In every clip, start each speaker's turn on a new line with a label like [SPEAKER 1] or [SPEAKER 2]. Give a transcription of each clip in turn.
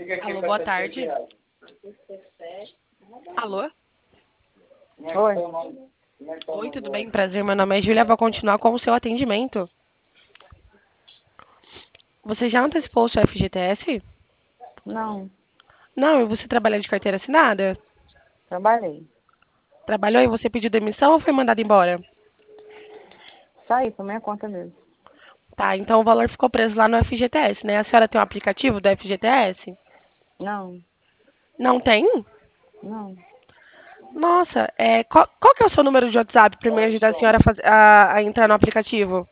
[SPEAKER 1] Alô, boa tarde. Alô?
[SPEAKER 2] Oi.
[SPEAKER 1] Oi, tudo bem? Prazer, meu nome é Júlia. Vou continuar com o seu atendimento. Você já antecipou o seu FGTS?
[SPEAKER 2] Não,
[SPEAKER 1] Não, e você trabalha de carteira assinada?
[SPEAKER 2] trabalhei.
[SPEAKER 1] Trabalhou e você pediu demissão ou foi mandado embora?
[SPEAKER 2] Saí por minha conta mesmo.
[SPEAKER 1] Tá, então o valor ficou preso lá no FGTS, né? A senhora tem um aplicativo do FGTS?
[SPEAKER 2] Não,
[SPEAKER 1] Não tem?
[SPEAKER 2] não.
[SPEAKER 1] Nossa, qual que é o seu número de WhatsApp para me ajudar a senhora a entrar no aplicativo?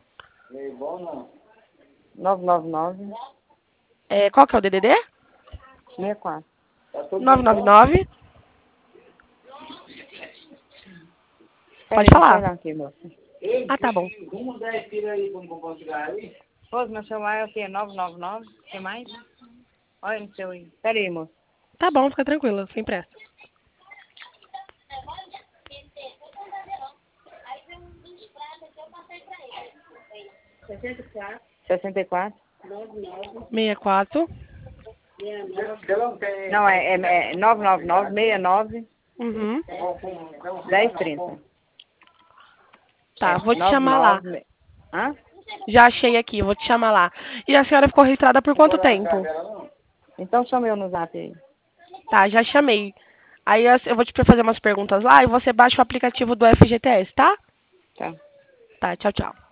[SPEAKER 2] 999
[SPEAKER 1] Qual que é o DDD?
[SPEAKER 2] 64.
[SPEAKER 1] 999. Pode
[SPEAKER 2] Peraí,
[SPEAKER 1] falar.
[SPEAKER 2] pera aqui, moça.
[SPEAKER 1] Ah, tá bom.
[SPEAKER 2] Ô, meu celular é o quê? 999? O que mais? Olha no seu aí. Peraí, moça.
[SPEAKER 1] Tá bom, fica tranquila, sem pressa.
[SPEAKER 2] 64.
[SPEAKER 1] 64.
[SPEAKER 2] Não, é 999 69
[SPEAKER 1] Uhum.
[SPEAKER 2] 1030.
[SPEAKER 1] Tá,
[SPEAKER 2] É
[SPEAKER 1] vou te chamar lá.
[SPEAKER 2] 99. Hã?
[SPEAKER 1] Já achei aqui, vou te chamar lá. E a senhora ficou registrada por quanto tempo?
[SPEAKER 2] Então chama eu no zap aí.
[SPEAKER 1] Tá, já chamei. Aí eu vou te fazer umas perguntas lá e você baixa o aplicativo do FGTS, tá?
[SPEAKER 2] Tá.
[SPEAKER 1] Tá, tchau, tchau.